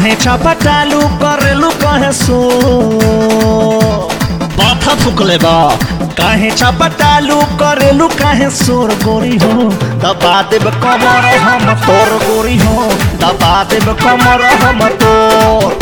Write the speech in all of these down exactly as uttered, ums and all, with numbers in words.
काहे छपटालू करेलू कहे सो बाथा फुकले बा काहे छपटालू करेलू काहे सोर गोरी हो दबा देब कमर हम तोर गोरी हो दबा देब कमर हम तोर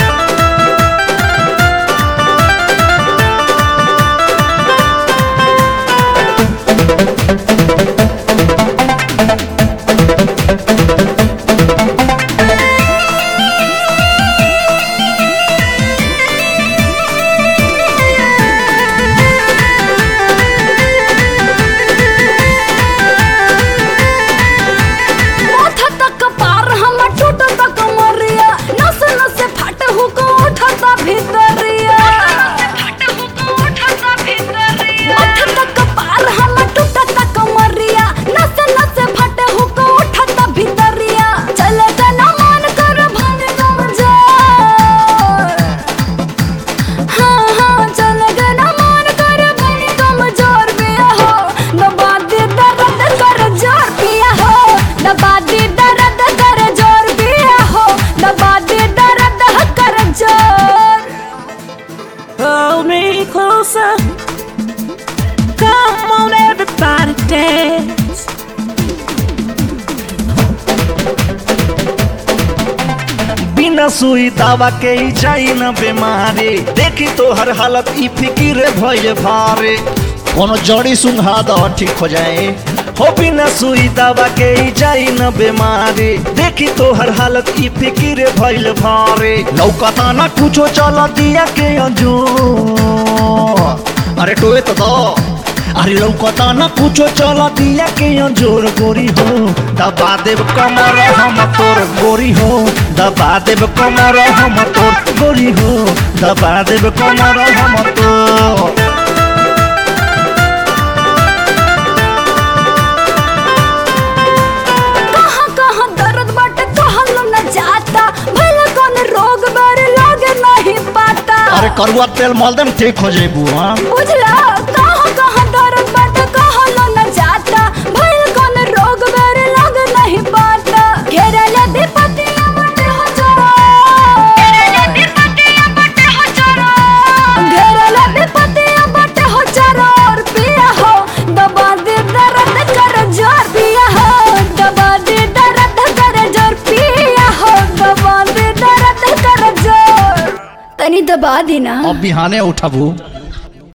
Hold me closer. Come on, everybody, dance. बिना सुई दवा के ही जाई न बीमारी देखी तो हर हालत ई फिकिर भइल भारे कोनो जड़ी सुंघा द ठीक हो जाए हो बिना सुई दवा के ही जाई न बीमारी देखी तो हर हालत ई फिकिर भइल भारे लौकता ना कुछो चल दिया के अजो अरे टोए तो दो अरे लौकता ना कुछो चल दिया के जोर गोरी हो दबा देब कमर हम तोर गोरी हो दबा देब कमर हम तोर गोरी हो दबा देब कमर हम तोर कहाँ कहाँ दर्द बाटे कहलो न जाता भला कौन रोग बारे लागे नहीं पाता अरे करुआ तेल मल देम ठीक हो जेबू हां बुझला कहाँ कहाँ दर्द बाटे कहलो न जाता भला कौन रोग बारे लागे नहीं पाता घेरले विपत्तियां बाटे हो चोरा घेरले विपत्तियां बाटे हो चोरा घेरले विपत्तियां बाटे हो चोरा और पिया हो दबा दे दर्द कर जोर पिया हो दबा दे दर्द कर जोर पिया हो दबा दे दर्द कर जोर तनी दबा देना अब बिहाने उठाबू।